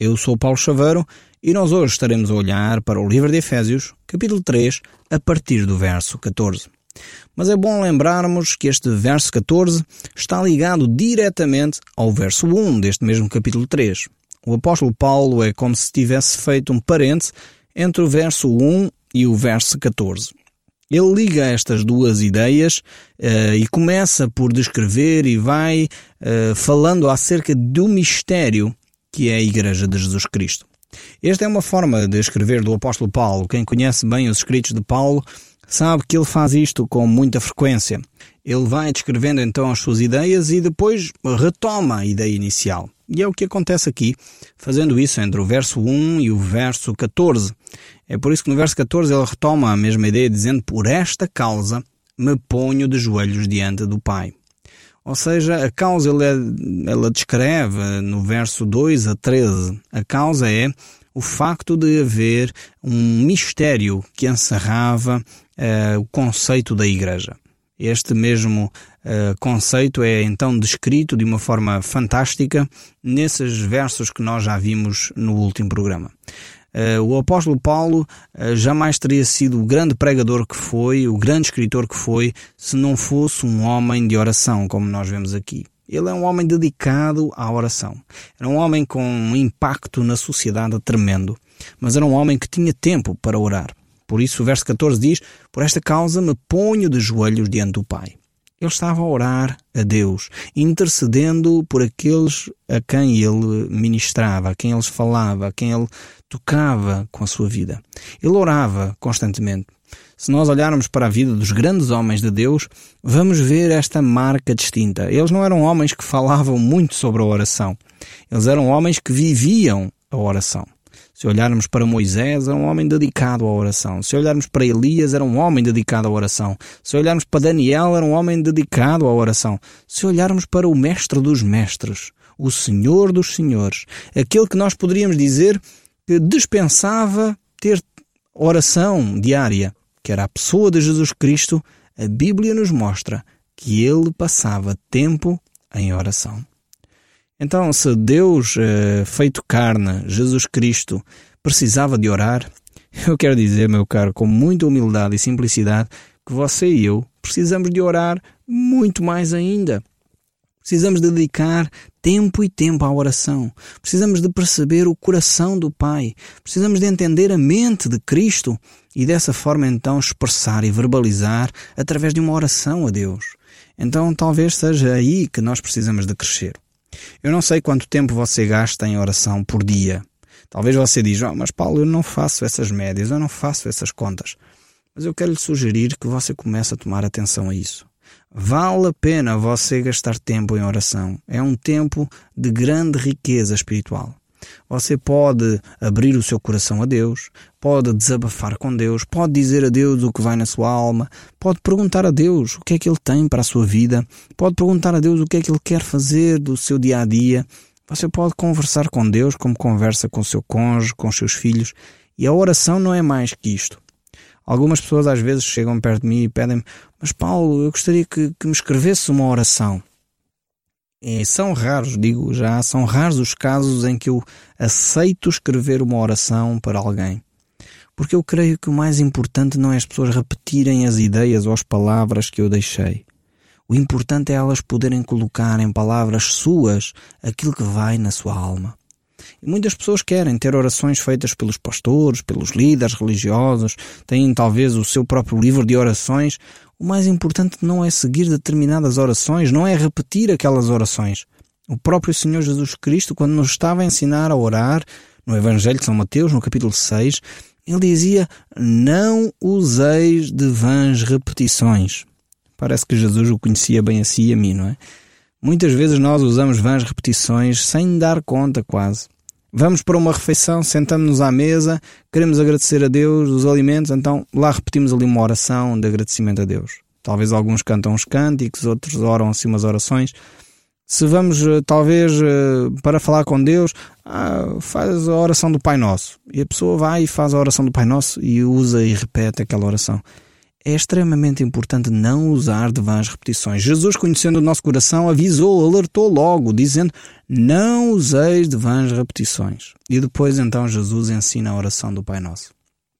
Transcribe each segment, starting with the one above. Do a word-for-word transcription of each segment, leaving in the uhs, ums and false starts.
Eu sou Paulo Chaveiro e nós hoje estaremos a olhar para o livro de Efésios, capítulo três, a partir do verso catorze. Mas é bom lembrarmos que este verso catorze está ligado diretamente ao verso um deste mesmo capítulo três. O apóstolo Paulo é como se tivesse feito um parêntese entre o verso um e o verso catorze. Ele liga estas duas ideias uh, e começa por descrever e vai uh, falando acerca do mistério que é a Igreja de Jesus Cristo. Esta é uma forma de escrever do apóstolo Paulo. Quem conhece bem os escritos de Paulo sabe que ele faz isto com muita frequência. Ele vai descrevendo então as suas ideias e depois retoma a ideia inicial. E é o que acontece aqui, fazendo isso entre o verso um e o verso catorze. É por isso que no verso catorze ele retoma a mesma ideia, dizendo: por esta causa me ponho de joelhos diante do Pai. Ou seja, a causa ela, ela descreve no verso dois a treze. A causa é o facto de haver um mistério que encerrava uh, o conceito da Igreja. Este mesmo uh, conceito é então descrito de uma forma fantástica nesses versos que nós já vimos no último programa. Uh, o apóstolo Paulo uh, jamais teria sido o grande pregador que foi, o grande escritor que foi, se não fosse um homem de oração, como nós vemos aqui. Ele é um homem dedicado à oração. Era um homem com um impacto na sociedade tremendo, mas era um homem que tinha tempo para orar. Por isso o verso catorze diz: por esta causa me ponho de joelhos diante do Pai. Ele estava a orar a Deus, intercedendo por aqueles a quem ele ministrava, a quem ele falava, a quem ele tocava com a sua vida. Ele orava constantemente. Se nós olharmos para a vida dos grandes homens de Deus, vamos ver esta marca distinta. Eles não eram homens que falavam muito sobre a oração. Eles eram homens que viviam a oração. Se olharmos para Moisés, era um homem dedicado à oração. Se olharmos para Elias, era um homem dedicado à oração. Se olharmos para Daniel, era um homem dedicado à oração. Se olharmos para o mestre dos mestres, o Senhor dos senhores, aquele que nós poderíamos dizer que dispensava ter oração diária, que era a pessoa de Jesus Cristo, a Bíblia nos mostra que ele passava tempo em oração. Então, se Deus, feito carne, Jesus Cristo, precisava de orar, eu quero dizer, meu caro, com muita humildade e simplicidade, que você e eu precisamos de orar muito mais ainda. Precisamos dedicar tempo e tempo à oração. Precisamos de perceber o coração do Pai. Precisamos de entender a mente de Cristo e dessa forma então expressar e verbalizar através de uma oração a Deus. Então talvez seja aí que nós precisamos de crescer. Eu não sei quanto tempo você gasta em oração por dia. Talvez você diga: oh, mas Paulo, eu não faço essas médias, eu não faço essas contas. Mas eu quero lhe sugerir que você comece a tomar atenção a isso. Vale a pena você gastar tempo em oração. É um tempo de grande riqueza espiritual. Você pode abrir o seu coração a Deus, pode desabafar com Deus, pode dizer a Deus o que vai na sua alma, pode perguntar a Deus o que é que Ele tem para a sua vida, pode perguntar a Deus o que é que Ele quer fazer do seu dia a dia. Você pode conversar com Deus como conversa com o seu cônjuge, com os seus filhos, e a oração não é mais que isto. Algumas pessoas às vezes chegam perto de mim e pedem-me: mas Paulo, eu gostaria que, que me escrevesse uma oração. E são raros, digo já, são raros os casos em que eu aceito escrever uma oração para alguém. Porque eu creio que o mais importante não é as pessoas repetirem as ideias ou as palavras que eu deixei. O importante é elas poderem colocar em palavras suas aquilo que vai na sua alma. E muitas pessoas querem ter orações feitas pelos pastores, pelos líderes religiosos, têm talvez o seu próprio livro de orações. O mais importante não é seguir determinadas orações, não é repetir aquelas orações. O próprio Senhor Jesus Cristo, quando nos estava a ensinar a orar, no Evangelho de São Mateus, no capítulo seis, ele dizia: não useis de vãs repetições. Parece que Jesus o conhecia bem a si e a mim, não é? Muitas vezes nós usamos vãs repetições sem dar conta quase. Vamos para uma refeição, sentamos-nos à mesa, queremos agradecer a Deus os alimentos, então lá repetimos ali uma oração de agradecimento a Deus. Talvez alguns cantam uns cânticos, outros oram assim umas orações. Se vamos, talvez, para falar com Deus, ah, faz a oração do Pai Nosso. E a pessoa vai e faz a oração do Pai Nosso e usa e repete aquela oração. é extremamente importante não usar de vãs repetições. Jesus, conhecendo o nosso coração, avisou, alertou logo, dizendo: não useis de vãs repetições. E depois então Jesus ensina a oração do Pai Nosso.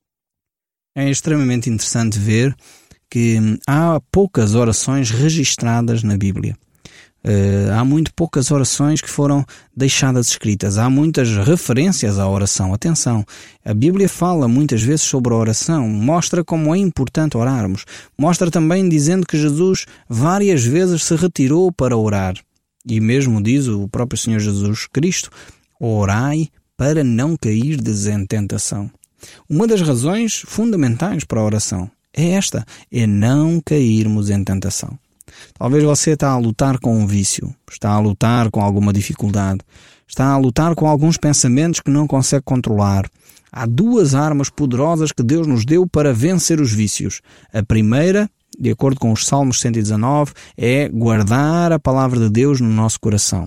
É extremamente interessante ver que há poucas orações registradas na Bíblia. Uh, há muito poucas orações que foram deixadas escritas. Há muitas referências à oração. Atenção, a Bíblia fala muitas vezes sobre a oração, mostra como é importante orarmos. Mostra também dizendo que Jesus várias vezes se retirou para orar. E mesmo diz o próprio Senhor Jesus Cristo: orai para não cairdes em tentação. Uma das razões fundamentais para a oração é esta, é não cairmos em tentação. Talvez você está a lutar com um vício, está a lutar com alguma dificuldade, está a lutar com alguns pensamentos que não consegue controlar. Há duas armas poderosas que Deus nos deu para vencer os vícios. A primeira, de acordo com os Salmos cento e dezanove, é guardar a palavra de Deus no nosso coração.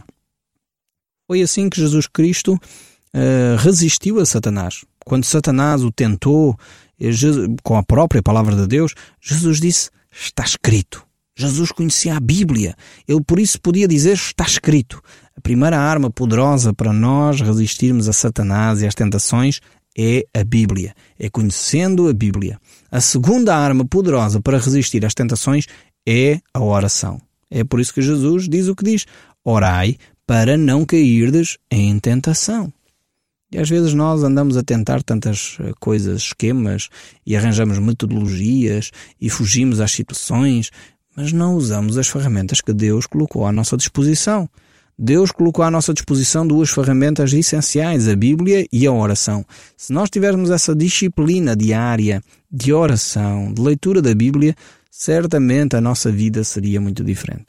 Foi assim que Jesus Cristo uh, resistiu a Satanás. Quando Satanás o tentou Jesus, com a própria palavra de Deus, Jesus disse: está escrito. Jesus conhecia a Bíblia. Ele por isso podia dizer: está escrito. A primeira arma poderosa para nós resistirmos a Satanás e às tentações é a Bíblia. É conhecendo a Bíblia. A segunda arma poderosa para resistir às tentações é a oração. É por isso que Jesus diz o que diz: orai para não cairdes em tentação. E às vezes nós andamos a tentar tantas coisas, esquemas, e arranjamos metodologias e fugimos às situações, mas não usamos as ferramentas que Deus colocou à nossa disposição. Deus colocou à nossa disposição duas ferramentas essenciais, a Bíblia e a oração. Se nós tivermos essa disciplina diária de oração, de leitura da Bíblia, certamente a nossa vida seria muito diferente.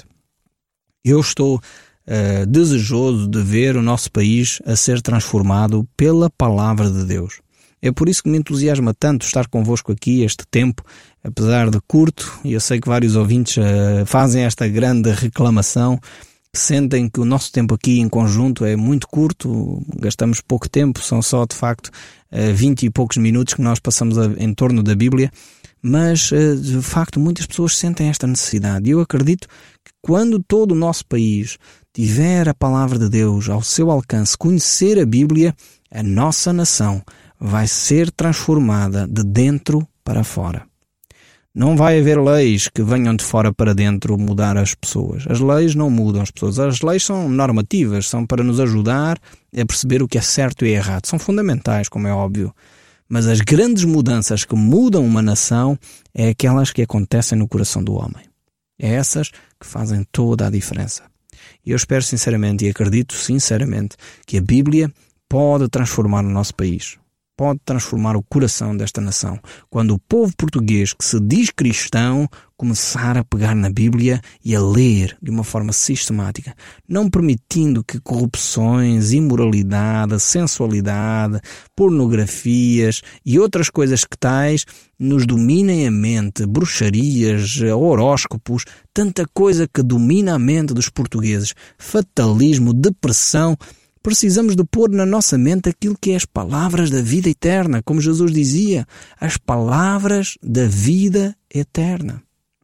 Eu estou uh, desejoso de ver o nosso país a ser transformado pela palavra de Deus. É por isso que me entusiasma tanto estar convosco aqui este tempo, apesar de curto, e eu sei que vários ouvintes uh, fazem esta grande reclamação, que sentem que o nosso tempo aqui em conjunto é muito curto, gastamos pouco tempo, são só de facto uh, vinte e poucos minutos que nós passamos a, em torno da Bíblia, mas uh, de facto muitas pessoas sentem esta necessidade. E eu acredito que quando todo o nosso país tiver a palavra de Deus ao seu alcance, conhecer a Bíblia, a nossa nação vai ser transformada de dentro para fora. Não vai haver leis que venham de fora para dentro mudar as pessoas. As leis não mudam as pessoas. As leis são normativas, são para nos ajudar a perceber o que é certo e errado. São fundamentais, como é óbvio. Mas as grandes mudanças que mudam uma nação é aquelas que acontecem no coração do homem. É essas que fazem toda a diferença. E eu espero sinceramente e acredito sinceramente que a Bíblia pode transformar o nosso país. Pode transformar o coração desta nação. Quando o povo português, que se diz cristão, começar a pegar na Bíblia e a ler de uma forma sistemática, não permitindo que corrupções, imoralidade, sensualidade, pornografias e outras coisas que tais nos dominem a mente, bruxarias, horóscopos, tanta coisa que domina a mente dos portugueses, fatalismo, depressão. Precisamos de pôr na nossa mente aquilo que é as palavras da vida eterna, como Jesus dizia, as palavras da vida eterna.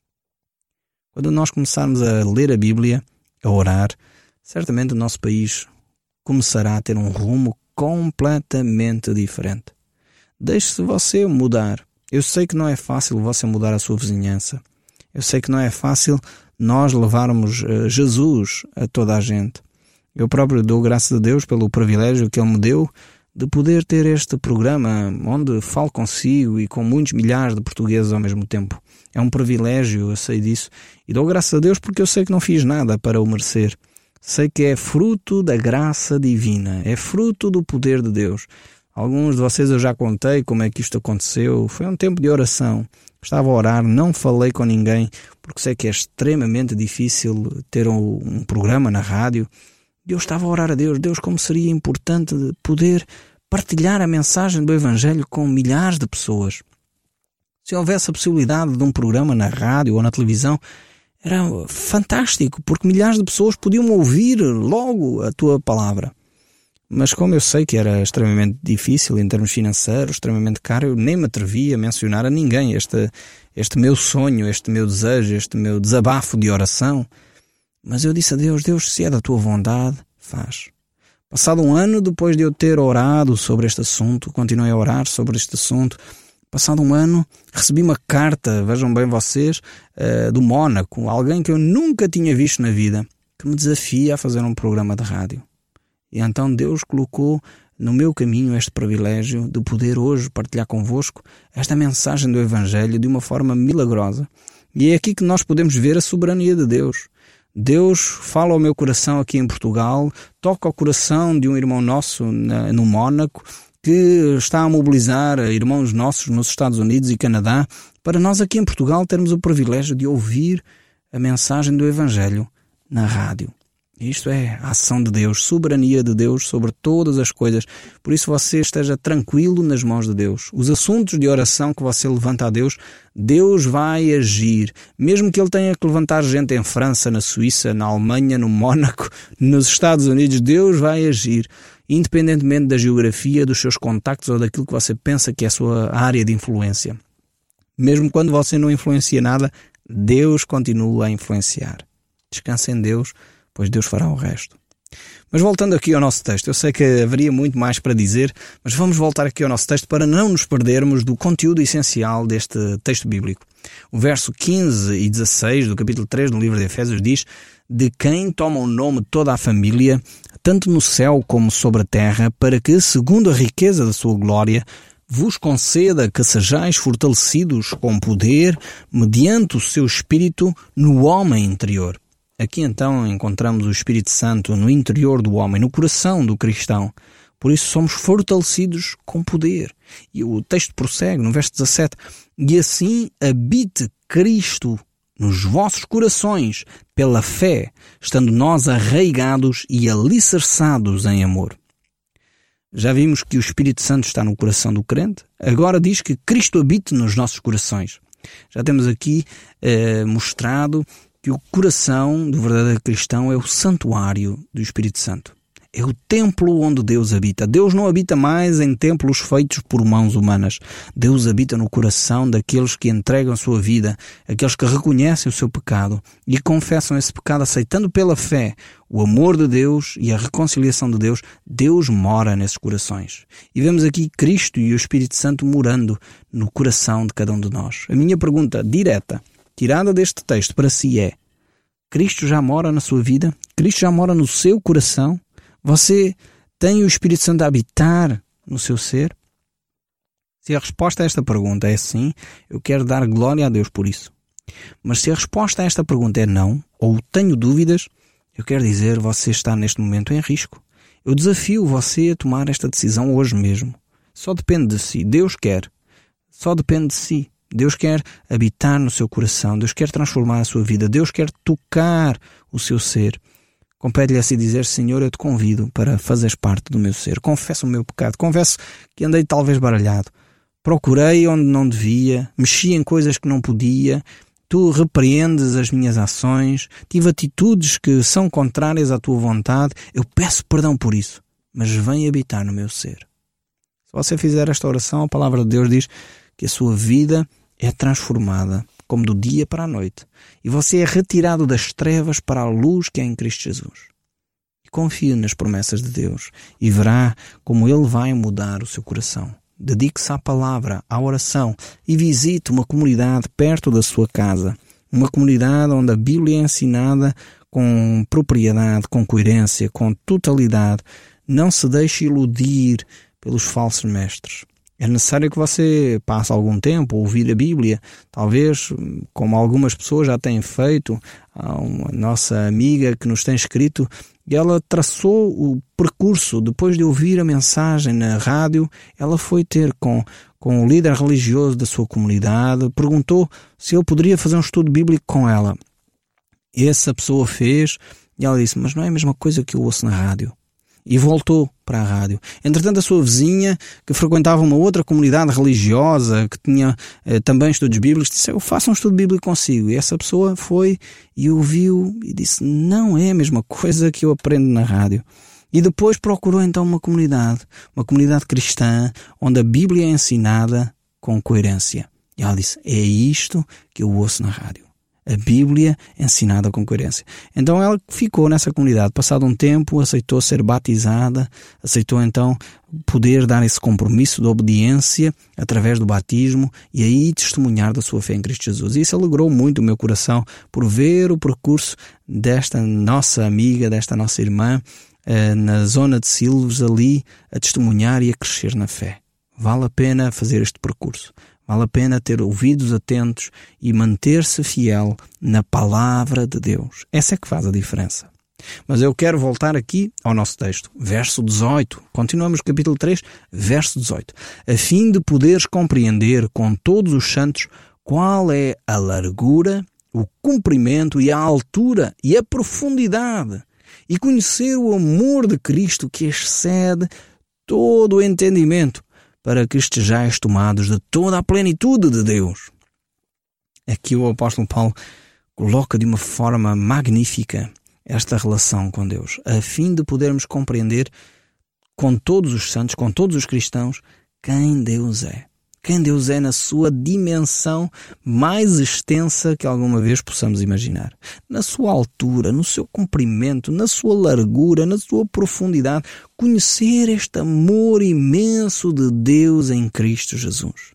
Quando nós começarmos a ler a Bíblia, a orar, certamente o nosso país começará a ter um rumo completamente diferente. Deixe-se você mudar. Eu sei que não é fácil você mudar a sua vizinhança. Eu sei que não é fácil nós levarmos Jesus a toda a gente. Eu próprio dou graças a Deus pelo privilégio que Ele me deu de poder ter este programa onde falo consigo e com muitos milhares de portugueses ao mesmo tempo. É um privilégio, eu sei disso. E dou graças a Deus porque eu sei que não fiz nada para o merecer. Sei que é fruto da graça divina, é fruto do poder de Deus. Alguns de vocês eu já contei como é que isto aconteceu. Foi um tempo de oração. Estava a orar, não falei com ninguém, porque sei que é extremamente difícil ter um, um programa na rádio. Eu estava a orar a Deus, Deus, como seria importante poder partilhar a mensagem do Evangelho com milhares de pessoas. Se houvesse a possibilidade de um programa na rádio ou na televisão, era fantástico, porque milhares de pessoas podiam ouvir logo a tua palavra. Mas como eu sei que era extremamente difícil em termos financeiros, extremamente caro, eu nem me atrevi a mencionar a ninguém este, este meu sonho, este meu desejo, este meu desabafo de oração. Mas eu disse a Deus, Deus, se é da tua vontade, faz. Passado um ano depois de eu ter orado sobre este assunto, continuei a orar sobre este assunto, passado um ano recebi uma carta, vejam bem vocês, uh, do Mónaco, alguém que eu nunca tinha visto na vida, que me desafia a fazer um programa de rádio. E então Deus colocou no meu caminho este privilégio de poder hoje partilhar convosco esta mensagem do Evangelho de uma forma milagrosa. E é aqui que nós podemos ver a soberania de Deus. Deus fala ao meu coração aqui em Portugal, toca ao coração de um irmão nosso na, no Mónaco, que está a mobilizar irmãos nossos nos Estados Unidos e Canadá, para nós aqui em Portugal termos o privilégio de ouvir a mensagem do Evangelho na rádio. Isto é a ação de Deus, soberania de Deus sobre todas as coisas. Por isso você esteja tranquilo nas mãos de Deus. Os assuntos de oração que você levanta a Deus, Deus vai agir. Mesmo que Ele tenha que levantar gente em França, na Suíça, na Alemanha, no Mónaco, nos Estados Unidos, Deus vai agir. Independentemente da geografia, dos seus contactos ou daquilo que você pensa que é a sua área de influência. Mesmo quando você não influencia nada, Deus continua a influenciar. Descanse em Deus, pois Deus fará o resto. Mas voltando aqui ao nosso texto, eu sei que haveria muito mais para dizer, mas vamos voltar aqui ao nosso texto para não nos perdermos do conteúdo essencial deste texto bíblico. O verso quinze e dezasseis do capítulo três do livro de Efésios diz: de quem toma o nome toda a família, tanto no céu como sobre a terra, para que, segundo a riqueza da sua glória, vos conceda que sejais fortalecidos com poder, mediante o seu Espírito, no homem interior. Aqui então encontramos o Espírito Santo no interior do homem, no coração do cristão. Por isso somos fortalecidos com poder. E o texto prossegue no verso dezassete. E assim habite Cristo nos vossos corações, pela fé, estando nós arraigados e alicerçados em amor. Já vimos que o Espírito Santo está no coração do crente. Agora diz que Cristo habite nos nossos corações. Já temos aqui eh, mostrado que o coração do verdadeiro cristão é o santuário do Espírito Santo. É o templo onde Deus habita. Deus não habita mais em templos feitos por mãos humanas. Deus habita no coração daqueles que entregam a sua vida, aqueles que reconhecem o seu pecado e confessam esse pecado aceitando pela fé o amor de Deus e a reconciliação de Deus. Deus mora nesses corações. E vemos aqui Cristo e o Espírito Santo morando no coração de cada um de nós. A minha pergunta direta, tirada deste texto para si é: Cristo já mora na sua vida? Cristo já mora no seu coração? Você tem o Espírito Santo a habitar no seu ser? Se a resposta a esta pergunta é sim, eu quero dar glória a Deus por isso. Mas se a resposta a esta pergunta é não, ou tenho dúvidas, eu quero dizer, você está neste momento em risco. Eu desafio você a tomar esta decisão hoje mesmo. Só depende de si. Deus quer. Só depende de si. Deus quer habitar no seu coração. Deus quer transformar a sua vida. Deus quer tocar o seu ser. Compete-lhe assim dizer: Senhor, eu te convido para fazeres parte do meu ser. Confesso o meu pecado. Confesso que andei talvez baralhado. Procurei onde não devia. Mexi em coisas que não podia. Tu repreendes as minhas ações. Tive atitudes que são contrárias à tua vontade. Eu peço perdão por isso. Mas vem habitar no meu ser. Se você fizer esta oração, a palavra de Deus diz que a sua vida é transformada, como do dia para a noite. E você é retirado das trevas para a luz que é em Cristo Jesus. E confie nas promessas de Deus e verá como Ele vai mudar o seu coração. Dedique-se à palavra, à oração e visite uma comunidade perto da sua casa. Uma comunidade onde a Bíblia é ensinada com propriedade, com coerência, com totalidade. Não se deixe iludir pelos falsos mestres. É necessário que você passe algum tempo a ouvir a Bíblia, talvez como algumas pessoas já têm feito. Há uma nossa amiga que nos tem escrito e ela traçou o percurso. Depois de ouvir a mensagem na rádio, ela foi ter com, com o líder religioso da sua comunidade, perguntou se ele poderia fazer um estudo bíblico com ela. Essa pessoa fez e ela disse: mas não é a mesma coisa que eu ouço na rádio. E voltou para a rádio. Entretanto, a sua vizinha, que frequentava uma outra comunidade religiosa, que tinha eh, também estudos bíblicos, disse: eu faço um estudo bíblico consigo. E essa pessoa foi e ouviu e disse: não é a mesma coisa que eu aprendo na rádio. E depois procurou então uma comunidade, uma comunidade cristã, onde a Bíblia é ensinada com coerência. E ela disse, é isto que eu ouço na rádio. A Bíblia ensinada com coerência. Então ela ficou nessa comunidade. Passado um tempo, aceitou ser batizada, aceitou então poder dar esse compromisso de obediência através do batismo e aí testemunhar da sua fé em Cristo Jesus. E isso alegrou muito o meu coração por ver o percurso desta nossa amiga, desta nossa irmã, eh, na zona de Silves, ali a testemunhar e a crescer na fé. Vale a pena fazer este percurso. Vale a pena ter ouvidos atentos e manter-se fiel na palavra de Deus. Essa é que faz a diferença. Mas eu quero voltar aqui ao nosso texto, verso dezoito. Continuamos capítulo três, verso dezoito. A fim de poderes compreender com todos os santos qual é a largura, o comprimento e a altura e a profundidade, e conhecer o amor de Cristo que excede todo o entendimento, para que estejais tomados de toda a plenitude de Deus. Aqui o apóstolo Paulo coloca de uma forma magnífica esta relação com Deus, a fim de podermos compreender com todos os santos, com todos os cristãos, quem Deus é. Quem Deus é na sua dimensão mais extensa que alguma vez possamos imaginar. Na sua altura, no seu comprimento, na sua largura, na sua profundidade. Conhecer este amor imenso de Deus em Cristo Jesus.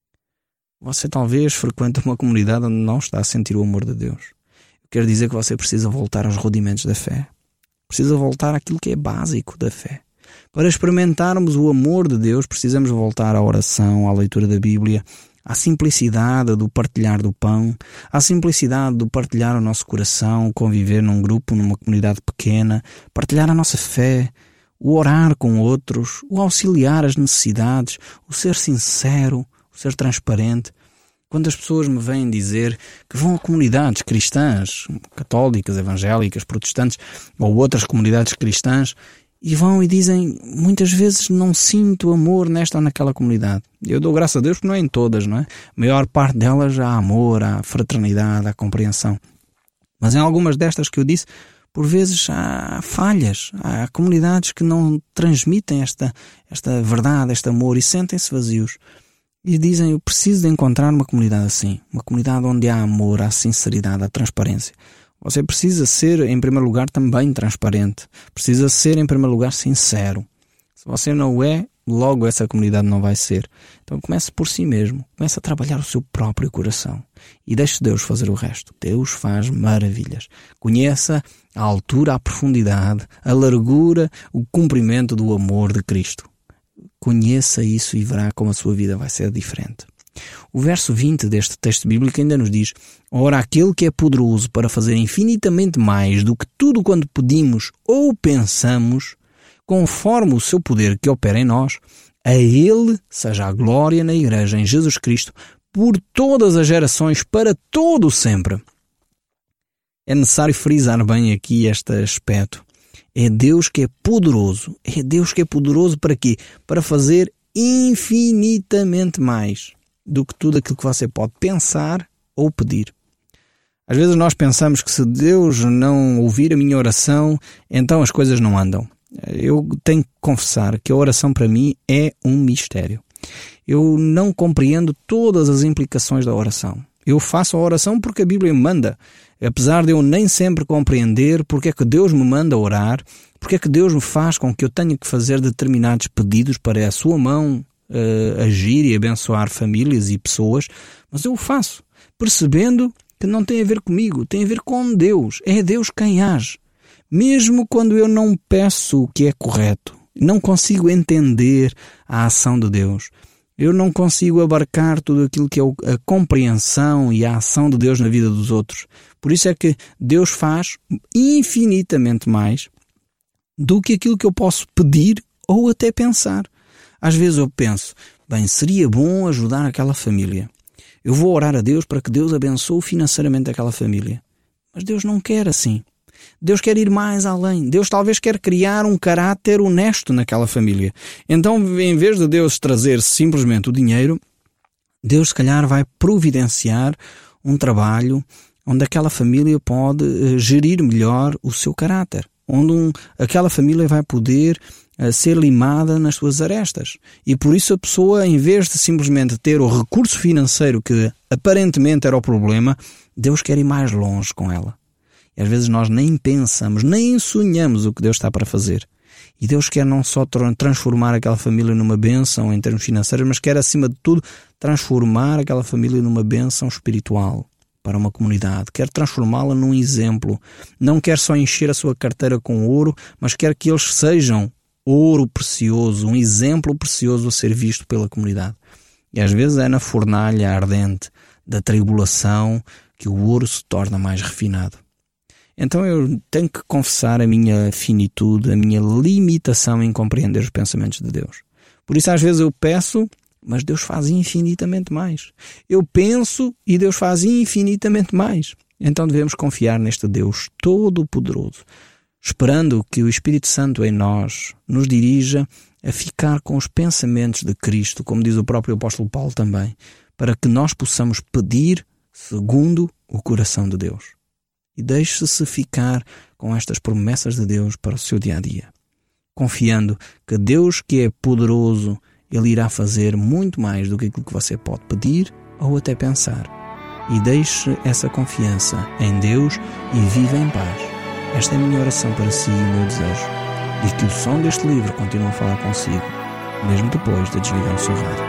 Você talvez frequente uma comunidade onde não está a sentir o amor de Deus. Eu quero dizer que você precisa voltar aos rudimentos da fé. Precisa voltar àquilo que é básico da fé. Para experimentarmos o amor de Deus, precisamos voltar à oração, à leitura da Bíblia, à simplicidade do partilhar do pão, à simplicidade do partilhar o nosso coração, conviver num grupo, numa comunidade pequena, partilhar a nossa fé, o orar com outros, o auxiliar as necessidades, o ser sincero, o ser transparente. Quando as pessoas me vêm dizer que vão a comunidades cristãs, católicas, evangélicas, protestantes ou outras comunidades cristãs, e vão e dizem, muitas vezes não sinto amor nesta ou naquela comunidade. Eu dou graças a Deus porque não é em todas, não é? A maior parte delas há amor, há fraternidade, há compreensão. Mas em algumas destas que eu disse, por vezes há falhas. Há comunidades que não transmitem esta, esta verdade, este amor e sentem-se vazios. E dizem, eu preciso de encontrar uma comunidade assim. Uma comunidade onde há amor, há sinceridade, há transparência. Você precisa ser, em primeiro lugar, também transparente. Precisa ser, em primeiro lugar, sincero. Se você não é, logo essa comunidade não vai ser. Então comece por si mesmo. Comece a trabalhar o seu próprio coração. E deixe Deus fazer o resto. Deus faz maravilhas. Conheça a altura, a profundidade, a largura, o comprimento do amor de Cristo. Conheça isso e verá como a sua vida vai ser diferente. O verso vinte deste texto bíblico ainda nos diz: ora, aquele que é poderoso para fazer infinitamente mais do que tudo quanto pedimos ou pensamos, conforme o seu poder que opera em nós, a ele seja a glória na Igreja em Jesus Cristo, por todas as gerações, para todo o sempre. É necessário frisar bem aqui este aspecto. É Deus que é poderoso. É Deus que é poderoso para quê? Para fazer infinitamente mais do que tudo aquilo que você pode pensar ou pedir. Às vezes nós pensamos que se Deus não ouvir a minha oração, então as coisas não andam. Eu tenho que confessar que a oração para mim é um mistério. Eu não compreendo todas as implicações da oração. Eu faço a oração porque a Bíblia me manda. Apesar de eu nem sempre compreender porque é que Deus me manda orar, porque é que Deus me faz com que eu tenha que fazer determinados pedidos para a sua mão Uh, agir e abençoar famílias e pessoas, mas eu o faço, percebendo que não tem a ver comigo, tem a ver com Deus. É Deus quem age. Mesmo quando eu não peço o que é correto, não consigo entender a ação de Deus, eu não consigo abarcar tudo aquilo que é a compreensão e a ação de Deus na vida dos outros. Por isso é que Deus faz infinitamente mais do que aquilo que eu posso pedir ou até pensar. Às vezes eu penso, bem, seria bom ajudar aquela família. Eu vou orar a Deus para que Deus abençoe financeiramente aquela família. Mas Deus não quer assim. Deus quer ir mais além. Deus talvez quer criar um caráter honesto naquela família. Então, em vez de Deus trazer simplesmente o dinheiro, Deus se calhar vai providenciar um trabalho onde aquela família pode uh, gerir melhor o seu caráter. onde um, aquela família vai poder uh, ser limada nas suas arestas. E por isso a pessoa, em vez de simplesmente ter o recurso financeiro que aparentemente era o problema, Deus quer ir mais longe com ela. E às vezes nós nem pensamos, nem sonhamos o que Deus está para fazer. E Deus quer não só transformar aquela família numa bênção em termos financeiros, mas quer, acima de tudo, transformar aquela família numa bênção espiritual para uma comunidade. Quer transformá-la num exemplo. Não quer só encher a sua carteira com ouro, mas quer que eles sejam ouro precioso, um exemplo precioso a ser visto pela comunidade. E às vezes é na fornalha ardente da tribulação que o ouro se torna mais refinado. Então eu tenho que confessar a minha finitude, a minha limitação em compreender os pensamentos de Deus. Por isso às vezes eu peço, mas Deus faz infinitamente mais. Eu penso e Deus faz infinitamente mais. Então devemos confiar neste Deus Todo-Poderoso, esperando que o Espírito Santo em nós nos dirija a ficar com os pensamentos de Cristo, como diz o próprio apóstolo Paulo também, para que nós possamos pedir segundo o coração de Deus. E deixe-se ficar com estas promessas de Deus para o seu dia-a-dia, confiando que Deus, que é poderoso, Ele irá fazer muito mais do que aquilo que você pode pedir ou até pensar. E deixe essa confiança em Deus e viva em paz. Esta é a minha oração para si e o meu desejo. E que o som deste livro continue a falar consigo, mesmo depois de desligar o seu rádio.